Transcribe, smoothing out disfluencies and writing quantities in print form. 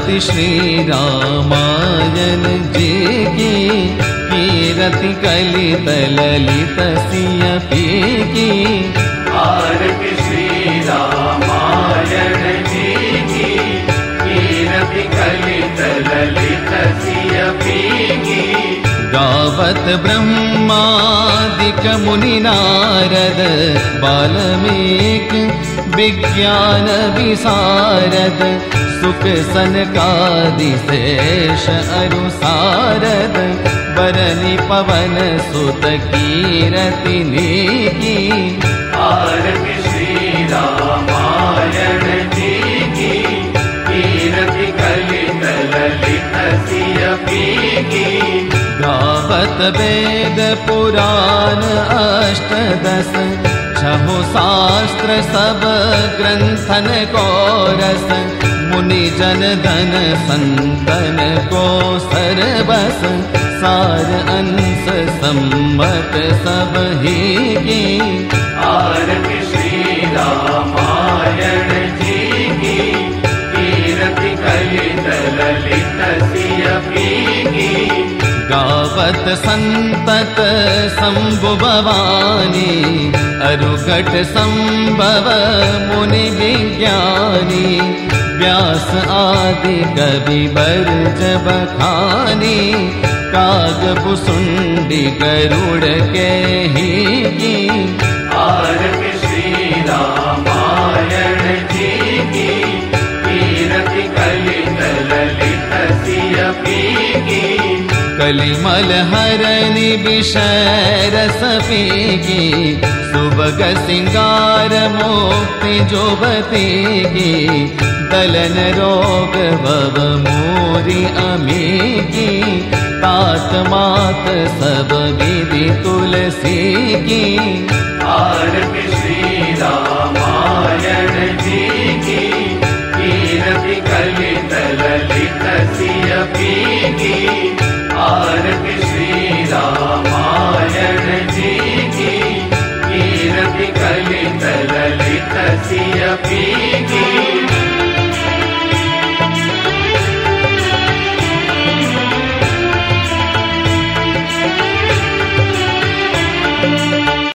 आरती श्री रामायण जी की, कीरति कलित ललित सिय पी की। आरती श्री रामायण जी की, कीरति कलित ललित सिय पी की। गावत ब्रह्मादिक मुनि नारद, वाल्मीकि विज्ञान विशारद, सुख सनकादि शेष अरु सारद, बरनि पवन सुत कीरति नीकी। आरती श्री रामायण जी की, कीरति कलित ललित सिय पी की। गावत वेद पुराण अष्टदश, छहु शास्त्र सब ग्रंथन को रस, मुनि जन धन संतन को सरबस, सार अंश सम्मत सब ही की। आरती श्री रामायण जी की, कीरति कलित ललित सिय पी की। गावत संतत शंभु भवानी, अरुघट संभव मुनि विज्ञानी, व्यास आदि कवि बरज बखानी, काग भुसुंडी गरुड़ के ही की। आरती श्री रामायण जी की, कीरति कलित ललित सिय पी की। कलिमल हरनि विषय रस पीगी, सुबग सिंगार मुक्ति जोबती की। दलन रोग भव मोरी अमीगी, तात मात सब विधि तुलसी की। आरती श्री रामायण जी की, कीरति कलित ललित सिय पी की। आरती श्री रामायण जी की, कीरति कलित ललित सिय पी की।